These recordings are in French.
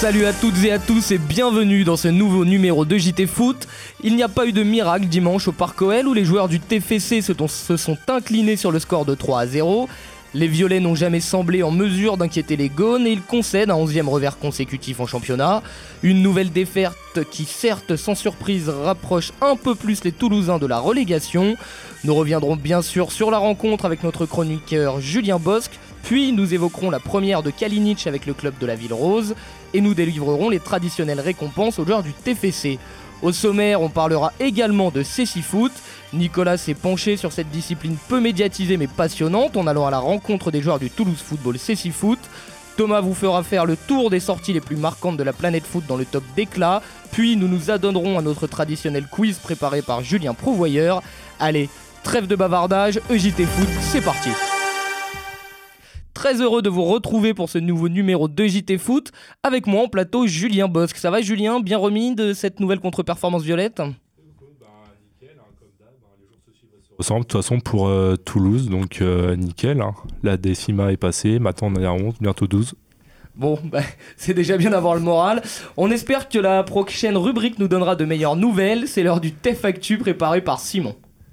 Salut à toutes et à tous et bienvenue dans ce nouveau numéro de JT Foot. Il n'y a pas eu de miracle dimanche au Parc OL où les joueurs du TFC se sont inclinés sur le score de 3-0. Les Violets n'ont jamais semblé en mesure d'inquiéter les Gaunes et ils concèdent un 11e revers consécutif en championnat. Une nouvelle défaite qui certes sans surprise rapproche un peu plus les Toulousains de la relégation. Nous reviendrons bien sûr sur la rencontre avec notre chroniqueur Julien Bosque, puis nous évoquerons la première de Kalinic avec le club de la Ville Rose et nous délivrerons les traditionnelles récompenses aux joueurs du TFC. Au sommaire, on parlera également de Cécifoot. Nicolas s'est penché sur cette discipline peu médiatisée mais passionnante en allant à la rencontre des joueurs du Toulouse Football Cécifoot. Thomas vous fera faire le tour des sorties les plus marquantes de la planète foot dans le top d'éclat. Puis nous nous adonnerons à notre traditionnel quiz préparé par Julien Prouvoyeur. Allez, trêve de bavardage, EJT Foot, c'est parti. Très heureux de vous retrouver pour ce nouveau numéro de JT Foot. Avec moi en plateau, Julien Bosque. Ça va Julien, bien remis de cette nouvelle contre-performance violette ? Nickel, comme d'hab, les jours se suivent se ressemblent. De toute façon pour Toulouse, donc nickel. La décima est passée, maintenant on est à 11, bientôt 12. Bon, c'est déjà bien d'avoir le moral. On espère que la prochaine rubrique nous donnera de meilleures nouvelles. C'est l'heure du TEF Actu préparé par Simon.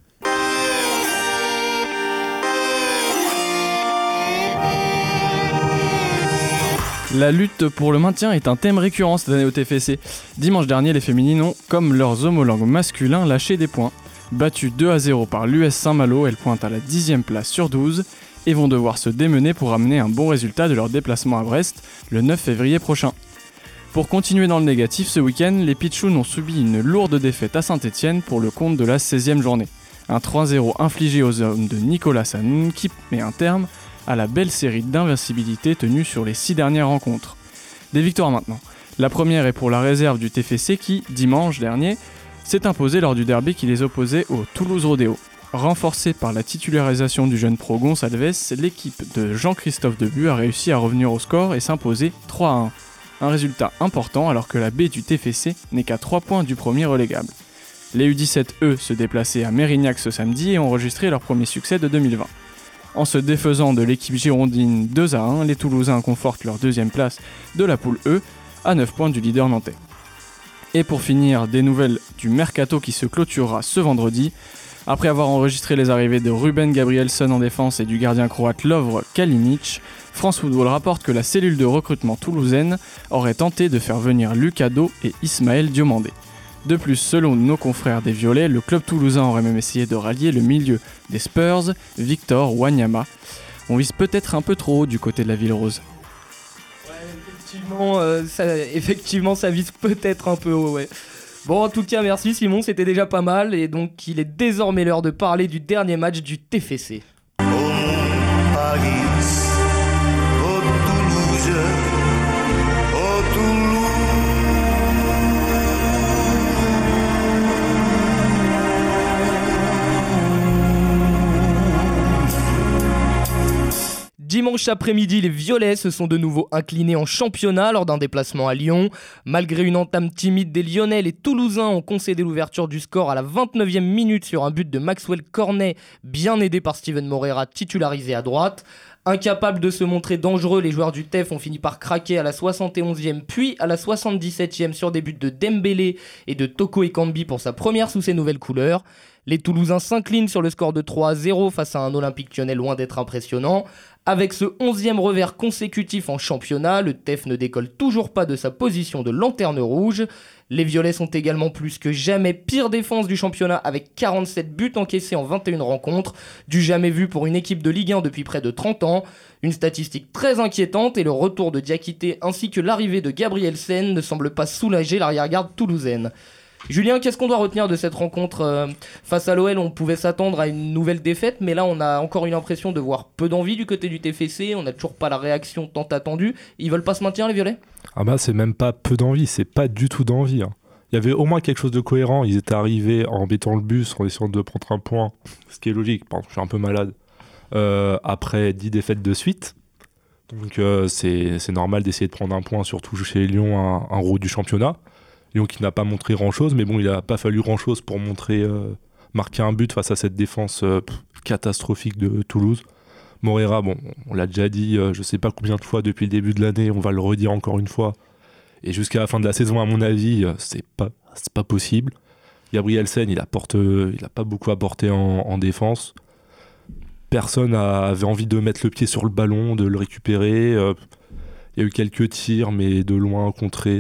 La lutte pour le maintien est un thème récurrent cette année au TFC. Dimanche dernier, les féminines ont, comme leurs homologues masculins, lâché des points. Battues 2-0 par l'US Saint-Malo, elles pointent à la 10e place sur 12 et vont devoir se démener pour amener un bon résultat de leur déplacement à Brest le 9 février prochain. Pour continuer dans le négatif, ce week-end, les Pitchounes ont subi une lourde défaite à Saint-Etienne pour le compte de la 16e journée. Un 3-0 infligé aux hommes de Nicolas Sanoun qui met un terme à la belle série d'invincibilité tenue sur les 6 dernières rencontres. Des victoires maintenant. La première est pour la réserve du TFC qui, dimanche dernier, s'est imposée lors du derby qui les opposait au Toulouse Rodéo. Renforcée par la titularisation du jeune pro Gonçalves, l'équipe de Jean-Christophe Debu a réussi à revenir au score et s'imposer 3-1. Un résultat important alors que la B du TFC n'est qu'à 3 points du premier relégable. Les U17, eux, se déplaçaient à Mérignac ce samedi et ont enregistré leur premier succès de 2020. En se défaisant de l'équipe girondine 2-1, les Toulousains confortent leur deuxième place de la poule E, à 9 points du leader nantais. Et pour finir, des nouvelles du Mercato qui se clôturera ce vendredi. Après avoir enregistré les arrivées de Ruben Gabrielson en défense et du gardien croate Lovre Kalinic, France Football rapporte que la cellule de recrutement toulousaine aurait tenté de faire venir Lucado et Ismaël Diomandé. De plus, selon nos confrères des Violets, le club toulousain aurait même essayé de rallier le milieu des Spurs, Victor Wanyama. On vise peut-être un peu trop haut du côté de la Ville Rose. Ouais, effectivement, ça vise peut-être un peu haut, ouais. Bon, en tout cas, merci Simon, c'était déjà pas mal. Et donc, il est désormais l'heure de parler du dernier match du TFC. Dimanche après-midi, les Violets se sont de nouveau inclinés en championnat lors d'un déplacement à Lyon. Malgré une entame timide des Lyonnais, les Toulousains ont concédé l'ouverture du score à la 29e minute sur un but de Maxwell Cornet, bien aidé par Steven Moreira, titularisé à droite. Incapables de se montrer dangereux, les joueurs du TEF ont fini par craquer à la 71e puis à la 77e sur des buts de Dembélé et de Toko Ekambi pour sa première sous ses nouvelles couleurs. Les Toulousains s'inclinent sur le score de 3-0 face à un Olympique Lyonnais loin d'être impressionnant. Avec ce 11e revers consécutif en championnat, le TEF ne décolle toujours pas de sa position de lanterne rouge. Les Violets sont également plus que jamais pire défense du championnat avec 47 buts encaissés en 21 rencontres, du jamais vu pour une équipe de Ligue 1 depuis près de 30 ans. Une statistique très inquiétante et le retour de Diakité ainsi que l'arrivée de Gabrielsen ne semblent pas soulager l'arrière-garde toulousaine. Julien, qu'est-ce qu'on doit retenir de cette rencontre face à l'OL? On pouvait s'attendre à une nouvelle défaite, mais là on a encore une impression de voir peu d'envie du côté du TFC, on n'a toujours pas la réaction tant attendue. Ils veulent pas se maintenir les Violets? Ah bah c'est même pas peu d'envie, c'est pas du tout d'envie. Il y avait au moins quelque chose de cohérent, ils étaient arrivés en embêtant le bus, en essayant de prendre un point, ce qui est logique, je suis un peu malade, après 10 défaites de suite. Donc c'est normal d'essayer de prendre un point, surtout chez Lyon, un roue du championnat. Lyon qui n'a pas montré grand-chose, mais bon, il n'a pas fallu grand-chose pour marquer un but face à cette défense catastrophique de Toulouse. Moreira, bon, on l'a déjà dit, je ne sais pas combien de fois depuis le début de l'année, on va le redire encore une fois, Et jusqu'à la fin de la saison, à mon avis, c'est pas possible. Gabrielsen, il a pas beaucoup apporté en défense. Personne avait envie de mettre le pied sur le ballon, de le récupérer. Il y a eu quelques tirs, mais de loin, contrés,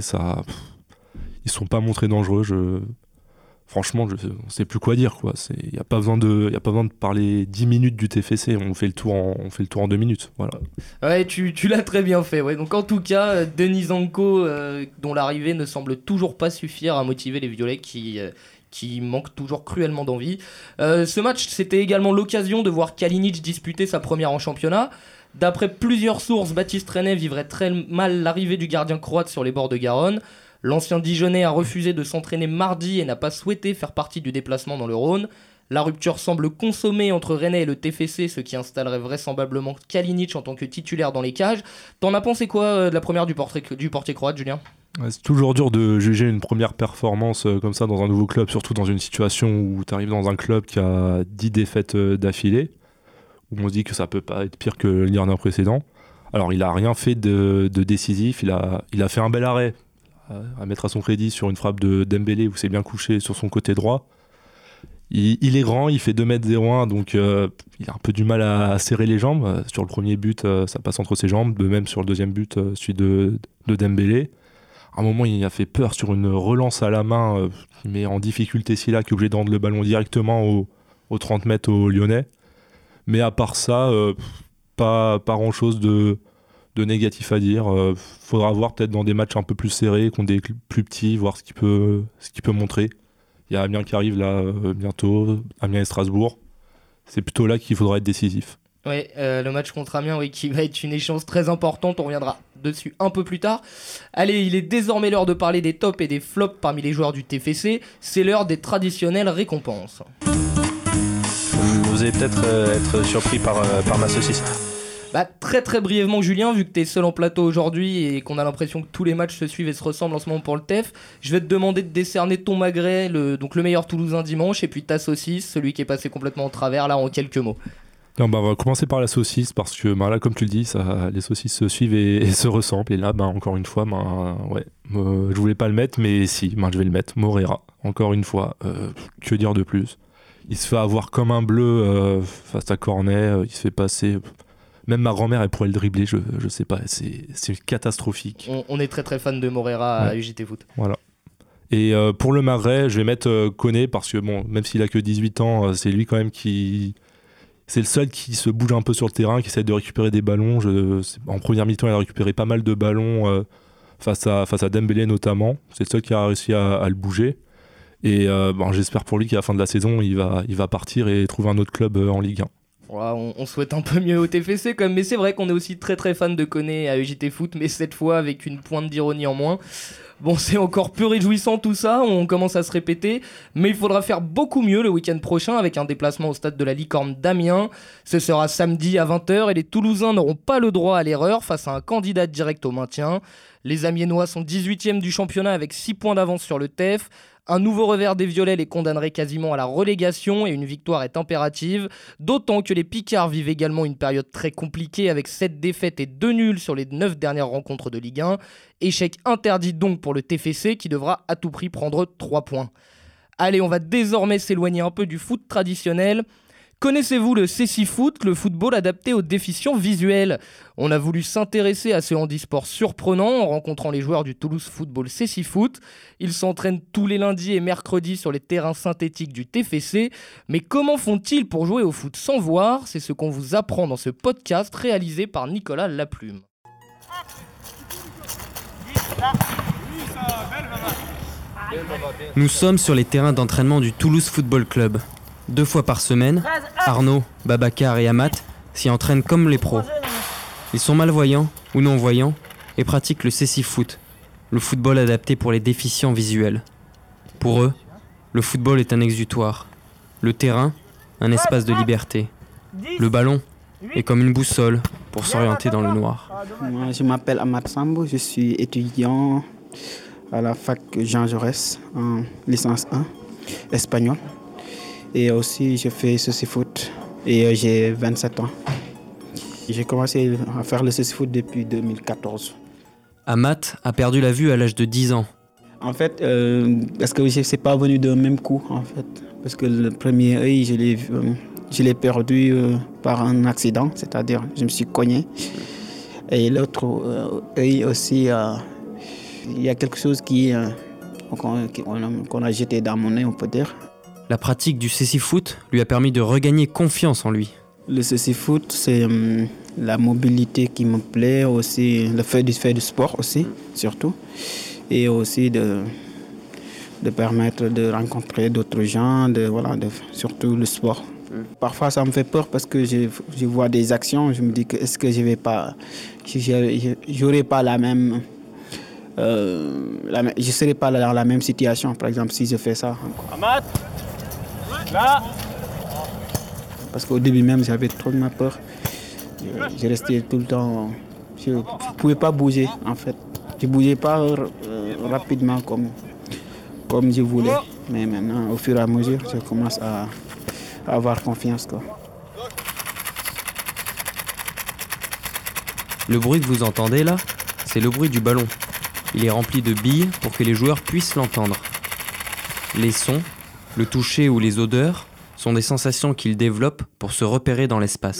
ils sont pas montrés dangereux. Franchement, on ne sait plus quoi dire, quoi. Il n'y a pas besoin de parler 10 minutes du TFC, on fait le tour en 2 minutes. Voilà. Ouais, tu l'as très bien fait. Ouais. Donc en tout cas, Denis Zanko, dont l'arrivée ne semble toujours pas suffire à motiver les Violets qui manquent toujours cruellement d'envie. Ce match, c'était également l'occasion de voir Kalinic disputer sa première en championnat. D'après plusieurs sources, Baptiste Renet vivrait très mal l'arrivée du gardien croate sur les bords de Garonne. L'ancien Dijonnais a refusé de s'entraîner mardi et n'a pas souhaité faire partie du déplacement dans le Rhône. La rupture semble consommée entre Rennes et le TFC, ce qui installerait vraisemblablement Kalinic en tant que titulaire dans les cages. T'en as pensé quoi de la première du portier croate, Julien ? C'est toujours dur de juger une première performance comme ça dans un nouveau club, surtout dans une situation où tu arrives dans un club qui a 10 défaites d'affilée, où on se dit que ça peut pas être pire que le gardien précédent. Alors il a rien fait de décisif, il a fait un bel arrêt à mettre à son crédit sur une frappe de Dembélé où c'est bien couché sur son côté droit. Il est grand, il fait 2m01, donc il a un peu du mal à serrer les jambes. Sur le premier but, ça passe entre ses jambes, de même sur le deuxième but, celui de Dembélé. À un moment, il a fait peur sur une relance à la main qui met en difficulté Silla, qui est obligé de rendre le ballon directement aux 30 mètres au Lyonnais. Mais à part ça, pas grand-chose de négatif à dire. Faudra voir peut-être dans des matchs un peu plus serrés, contre des clubs plus petits, voir ce qu'il peut montrer. Il y a Amiens qui arrive là bientôt, Amiens et Strasbourg. C'est plutôt là qu'il faudra être décisif. Oui, le match contre Amiens, oui, qui va être une échéance très importante, on reviendra dessus un peu plus tard. Allez, il est désormais l'heure de parler des tops et des flops parmi les joueurs du TFC. C'est l'heure des traditionnelles récompenses. Vous allez peut-être être surpris par ma saucisse. Très très brièvement, Julien, vu que t'es seul en plateau aujourd'hui et qu'on a l'impression que tous les matchs se suivent et se ressemblent en ce moment pour le TEF, je vais te demander de décerner ton magret, donc le meilleur Toulousain dimanche, et puis ta saucisse, celui qui est passé complètement au travers, là en quelques mots. Non, on va commencer par la saucisse parce que là, comme tu le dis, les saucisses se suivent et se ressemblent. Et là, encore une fois, je voulais pas le mettre, mais si, je vais le mettre. Moreira, encore une fois, que dire de plus ? Il se fait avoir comme un bleu face à Cornet, il se fait passer. Même ma grand-mère, elle pourrait le dribbler, je sais pas, c'est catastrophique. On est très très fan de Moreira à UJT Foot. Voilà. Et pour le magret, je vais mettre Koné parce que même s'il a que 18 ans, c'est lui quand même c'est le seul qui se bouge un peu sur le terrain, qui essaie de récupérer des ballons. En première mi-temps, il a récupéré pas mal de ballons face à Dembélé notamment. C'est le seul qui a réussi à le bouger. Et j'espère pour lui qu'à la fin de la saison, il va partir et trouver un autre club en Ligue 1. On souhaite un peu mieux au TFC quand même, mais c'est vrai qu'on est aussi très très fan de Koné à UJT Foot, mais cette fois avec une pointe d'ironie en moins. Bon, c'est encore peu réjouissant tout ça, on commence à se répéter, mais il faudra faire beaucoup mieux le week-end prochain avec un déplacement au stade de la Licorne d'Amiens. Ce sera samedi à 20h et les Toulousains n'auront pas le droit à l'erreur face à un candidat direct au maintien. Les Amiénois sont 18e du championnat avec 6 points d'avance sur le TEF. Un nouveau revers des Violets les condamnerait quasiment à la relégation et une victoire est impérative, d'autant que les Picards vivent également une période très compliquée avec 7 défaites et 2 nuls sur les 9 dernières rencontres de Ligue 1. Échec interdit donc pour le TFC qui devra à tout prix prendre 3 points. Allez, on va désormais s'éloigner un peu du foot traditionnel. Connaissez-vous le cécifoot, le football adapté aux déficients visuels ? On a voulu s'intéresser à ce handisport surprenant en rencontrant les joueurs du Toulouse Football cécifoot. Ils s'entraînent tous les lundis et mercredis sur les terrains synthétiques du TFC. Mais comment font-ils pour jouer au foot sans voir ? C'est ce qu'on vous apprend dans ce podcast réalisé par Nicolas Laplume. Nous sommes sur les terrains d'entraînement du Toulouse Football Club. 2 fois par semaine, Arnaud, Babacar et Amat s'y entraînent comme les pros. Ils sont malvoyants ou non-voyants et pratiquent le cécifoot, le football adapté pour les déficients visuels. Pour eux, le football est un exutoire, le terrain, un espace de liberté. Le ballon est comme une boussole pour s'orienter dans le noir. Moi, je m'appelle Amat Sambo, je suis étudiant à la fac Jean Jaurès en licence 1, espagnol. Et aussi, je fais cécifoot et j'ai 27 ans. J'ai commencé à faire le cécifoot depuis 2014. Amat a perdu la vue à l'âge de 10 ans. En fait, parce que je ne suis pas venu d'un même coup, en fait. Parce que le premier œil, je l'ai perdu par un accident, c'est-à-dire je me suis cogné. Et l'autre œil aussi, il y a quelque chose qu'on a jeté dans mon œil, on peut dire. La pratique du cécifoot lui a permis de regagner confiance en lui. Le cécifoot, c'est la mobilité qui me plaît, aussi le fait de faire du sport aussi, surtout. Et aussi de permettre de rencontrer d'autres gens, surtout le sport. Parfois, ça me fait peur parce que je vois des actions, je me dis que est-ce que j'aurais pas la même... je ne serais pas dans la même situation, par exemple, si je fais ça. Amat, là. Parce qu'au début même, j'avais trop de peur. Je restais tout le temps... Je ne pouvais pas bouger, en fait. Je ne bougeais pas rapidement comme je voulais. Mais maintenant, au fur et à mesure, je commence à avoir confiance, quoi. Le bruit que vous entendez là, c'est le bruit du ballon. Il est rempli de billes pour que les joueurs puissent l'entendre. Les sons, le toucher ou les odeurs sont des sensations qu'ils développent pour se repérer dans l'espace.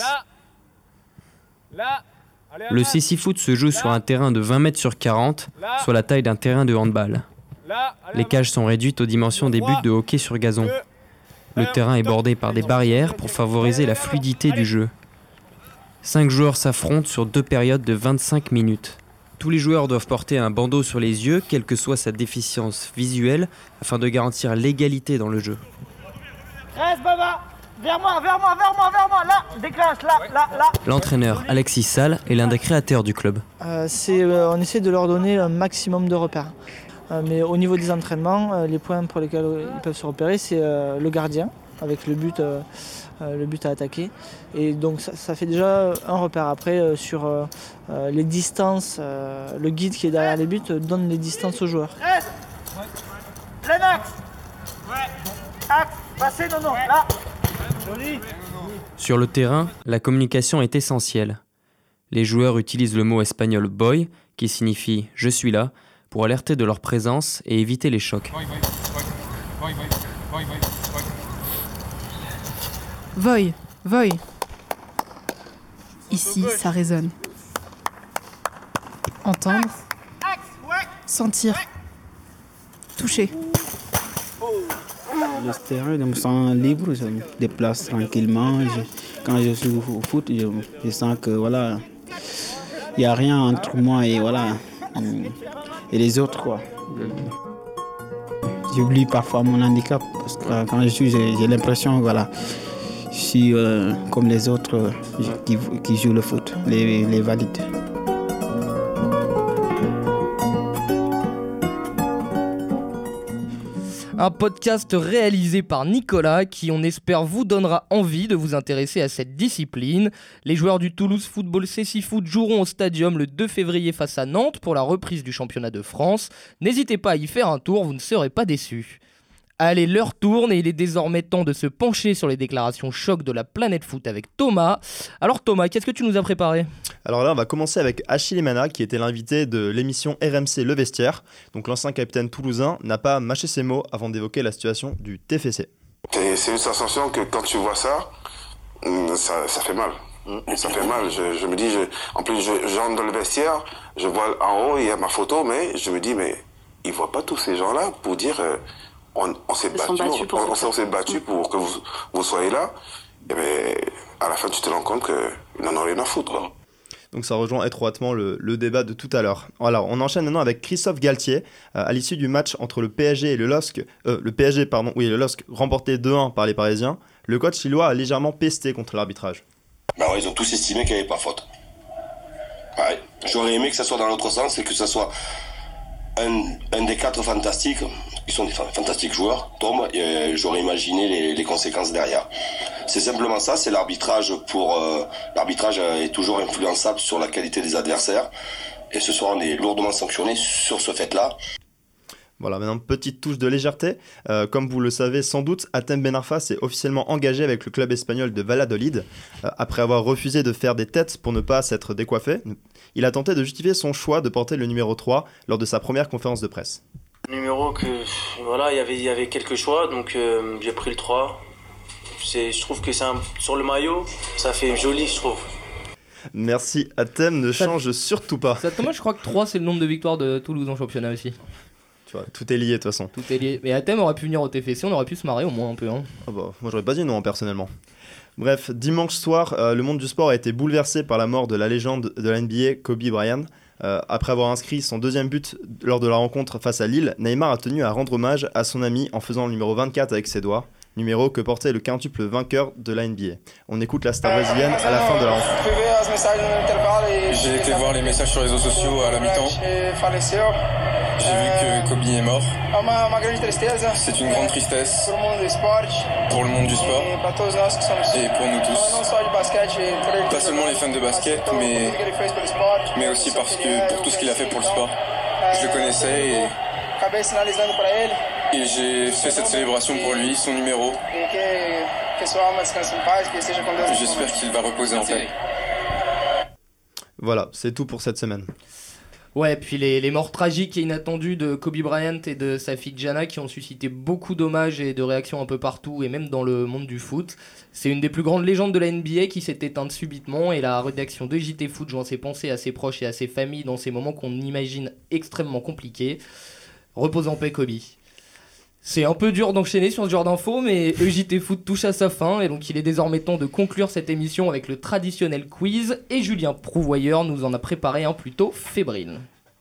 Le cécifoot se joue sur un terrain de 20 mètres sur 40, soit la taille d'un terrain de handball. Les cages sont réduites aux dimensions des buts de hockey sur gazon. Le terrain est bordé par des barrières pour favoriser la fluidité du jeu. 5 joueurs s'affrontent sur 2 périodes de 25 minutes. Tous les joueurs doivent porter un bandeau sur les yeux, quelle que soit sa déficience visuelle, afin de garantir l'égalité dans le jeu. Reste, Baba. Vers moi, là, déclenche, là. L'entraîneur Alexis Salle est l'un des créateurs du club. On essaie de leur donner un maximum de repères. Mais au niveau des entraînements, les points pour lesquels ils peuvent se repérer, c'est le gardien, avec le but à attaquer. Et donc ça fait déjà un repère. Après, sur les distances, le guide qui est derrière les buts donne les distances aux joueurs. Reste. Plein axe. Axe, passez, non, là. Joli. Sur le terrain, la communication est essentielle. Les joueurs utilisent le mot espagnol boy, qui signifie « je suis là », pour alerter de leur présence et éviter les chocs. Voy. Ici, ça résonne. Entendre, sentir, toucher. Le terrain, je me sens libre, je me déplace tranquillement. Quand je joue au foot, je sens que voilà, il n'y a rien entre moi et et les autres, quoi. J'oublie parfois mon handicap parce que quand je joue, j'ai l'impression je suis comme les autres qui jouent le foot, les valides. Un podcast réalisé par Nicolas qui, on espère, vous donnera envie de vous intéresser à cette discipline. Les joueurs du Toulouse Football Cécifoot joueront au Stadium le 2 février face à Nantes pour la reprise du championnat de France. N'hésitez pas à y faire un tour, vous ne serez pas déçus. Allez, l'heure tourne et il est désormais temps de se pencher sur les déclarations choc de la planète foot avec Thomas. Alors Thomas, qu'est-ce que tu nous as préparé ? Alors là, on va commencer avec Achille Emana, qui était l'invité de l'émission RMC Le Vestiaire. Donc l'ancien capitaine toulousain n'a pas mâché ses mots avant d'évoquer la situation du TFC. C'est une sensation que quand tu vois ça fait mal. Ça fait mal. Je me dis, en plus, j'entre dans le vestiaire, je vois en haut, il y a ma photo, mais je me dis, mais ils ne voient pas tous ces gens-là pour dire... On s'est battu pour que vous soyez là. Et bien, à la fin, tu te rends compte qu'ils n'en ont rien à foutre, quoi. Donc ça rejoint étroitement le débat de tout à l'heure. Alors, on enchaîne maintenant avec Christophe Galtier. À l'issue du match entre le PSG et le LOSC, le LOSC remporté 2-1 par les Parisiens, le coach lillois a légèrement pesté contre l'arbitrage. Ils ont tous estimé qu'il n'y avait pas faute. Ouais. J'aurais aimé que ça soit dans l'autre sens et que ça soit un des 4 fantastiques. Ils sont des fantastiques joueurs, tombe, et j'aurais imaginé les conséquences derrière. C'est simplement ça, c'est l'arbitrage l'arbitrage est toujours influençable sur la qualité des adversaires. Et ce soir, on est lourdement sanctionné sur ce fait-là. Voilà, maintenant, petite touche de légèreté. Comme vous le savez sans doute, Hatem Ben Arfa s'est officiellement engagé avec le club espagnol de Valladolid. Après avoir refusé de faire des têtes pour ne pas s'être décoiffé, il a tenté de justifier son choix de porter le numéro 3 lors de sa première conférence de presse. Numéro que, voilà, il y avait quelques choix, donc j'ai pris le 3. Je trouve que sur le maillot, ça fait joli, je trouve. Merci Hatem, ne change surtout pas. Thomas, je crois que 3 c'est le nombre de victoires de Toulouse en championnat aussi. Tu vois, tout est lié de toute façon. Tout est lié. Mais Hatem aurait pu venir au TFC, on aurait pu se marrer au moins un peu. Hein. Ah bah, moi j'aurais pas dit non personnellement. Bref, dimanche soir, le monde du sport a été bouleversé par la mort de la légende de la NBA, Kobe Bryant. Après avoir inscrit son deuxième but lors de la rencontre face à Lille, Neymar a tenu à rendre hommage à son ami en faisant le numéro 24 avec ses doigts, numéro que portait le quintuple vainqueur de la NBA. On écoute la star brésilienne à la fin de la rencontre. J'ai été voir les messages sur les réseaux sociaux à la mi-temps. J'ai vu que Kobe est mort. C'est une grande tristesse pour le monde du sport et pour nous tous. Pas seulement les fans de basket, mais aussi pour tout ce qu'il a fait pour le sport. Je le connaissais et j'ai fait cette célébration pour lui, son numéro. J'espère qu'il va reposer en paix. Voilà, c'est tout pour cette semaine. Ouais, puis les morts tragiques et inattendues de Kobe Bryant et de sa fille Gianna qui ont suscité beaucoup d'hommages et de réactions un peu partout et même dans le monde du foot. C'est une des plus grandes légendes de la NBA qui s'est éteinte subitement et la rédaction de JT Foot joint ses pensées à ses proches et à ses familles dans ces moments qu'on imagine extrêmement compliqués. Repose en paix Kobe. C'est un peu dur d'enchaîner sur ce genre d'infos, mais EJT Foot touche à sa fin, et donc il est désormais temps de conclure cette émission avec le traditionnel quiz, et Julien Prouvoyeur nous en a préparé un plutôt fébrile.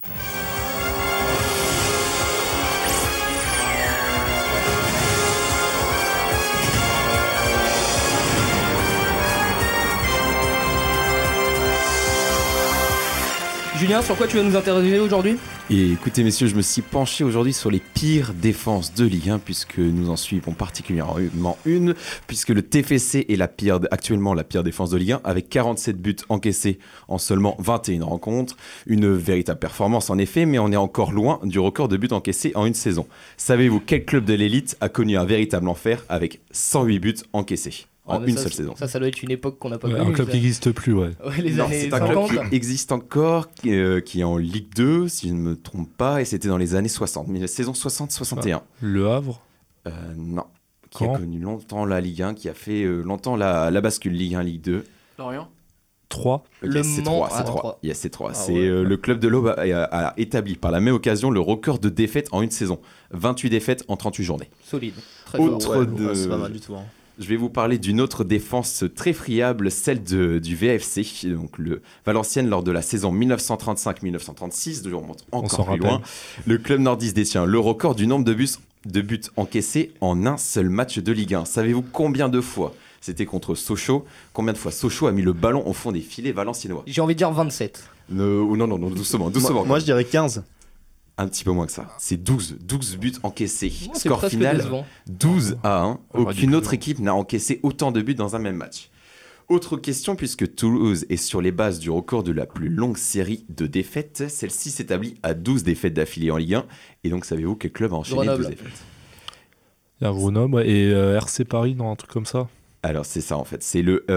Julien, sur quoi tu vas nous interroger aujourd'hui ? Et écoutez messieurs, je me suis penché aujourd'hui sur les pires défenses de Ligue 1 puisque nous en suivons particulièrement une, puisque le TFC est actuellement la pire défense de Ligue 1 avec 47 buts encaissés en seulement 21 rencontres. Une véritable performance en effet, mais on est encore loin du record de buts encaissés en une saison. Savez-vous quel club de l'élite a connu un véritable enfer avec 100 buts encaissés ? En une seule saison. Ça doit être une époque qu'on n'a pas connue. Un club qui n'existe plus, ouais. Les années 50. C'est un club qui existe encore, qui est en Ligue 2, si je ne me trompe pas, et c'était dans les années 60, la saison 60-61. Le Havre Non. Qui a connu longtemps la Ligue 1, qui a fait longtemps la bascule Ligue 1, Ligue 2. Lorient 3. Okay, c'est 3. Yes, c'est 3. Le club de l'Aube a établi par la même occasion le record de défaites en une saison. 28 défaites en 38 journées. Solide. Très fort. C'est pas mal du tout. Hein. Je vais vous parler d'une autre défense très friable, celle du VFC, donc le Valenciennes lors de la saison 1935-1936, je remonte encore plus loin. Le club nordiste détient le record du nombre de buts encaissés en un seul match de Ligue 1. Savez-vous combien de fois c'était contre Sochaux? Combien de fois Sochaux a mis le ballon au fond des filets valenciennois? J'ai envie de dire 27. Non, doucement. Moi je dirais 15. Un petit peu moins que ça. C'est 12 buts encaissés. Score final, 12-1. Aucune autre équipe n'a encaissé autant de buts dans un même match. Autre question, puisque Toulouse est sur les bases du record de la plus longue série de défaites. Celle-ci s'établit à 12 défaites d'affilée en Ligue 1. Et donc, savez-vous quel club a enchaîné 12 défaites? Il y a Grenoble et RC Paris, non, un truc comme ça. Alors, c'est ça, en fait. C'est le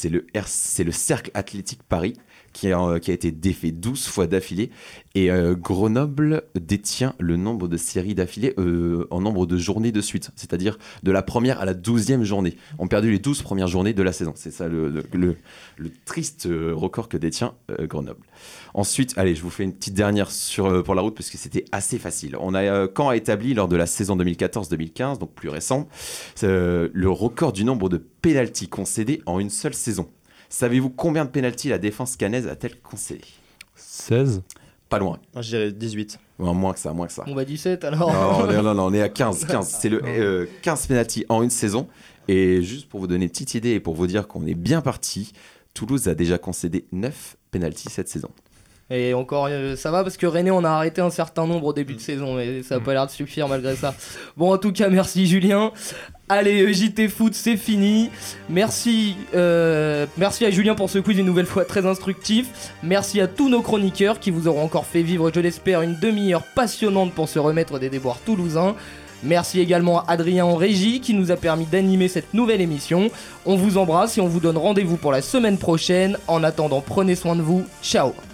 Cercle Athlétique Paris qui a été défait 12 fois d'affilée. Et Grenoble détient le nombre de séries d'affilée en nombre de journées de suite. C'est-à-dire de la première à la 12e journée. On perdu les 12 premières journées de la saison. C'est ça le triste record que détient Grenoble. Ensuite, allez, je vous fais une petite dernière pour la route parce que c'était assez facile. Caen a établi lors de la saison 2014-2015, donc plus récent, le record du nombre de pénaltys concédés en une seule saison. Savez-vous combien de pénaltys la défense caennaise a-t-elle concédé? 16. Pas loin. Moi, je dirais 18. Ouais, moins que ça. On va 17 alors. Non, on est à 15. C'est 15 pénaltys en une saison. Et juste pour vous donner une petite idée et pour vous dire qu'on est bien parti, Toulouse a déjà concédé 9 pénaltys cette saison. Et encore, ça va parce que René, on a arrêté un certain nombre au début de saison, mais ça n'a pas l'air de suffire malgré ça. Bon, en tout cas, merci Julien. Allez, JT Foot, c'est fini. Merci à Julien pour ce quiz une nouvelle fois très instructif. Merci à tous nos chroniqueurs qui vous auront encore fait vivre, je l'espère, une demi-heure passionnante pour se remettre des déboires toulousains. Merci également à Adrien en régie qui nous a permis d'animer cette nouvelle émission. On vous embrasse et on vous donne rendez-vous pour la semaine prochaine. En attendant, prenez soin de vous. Ciao.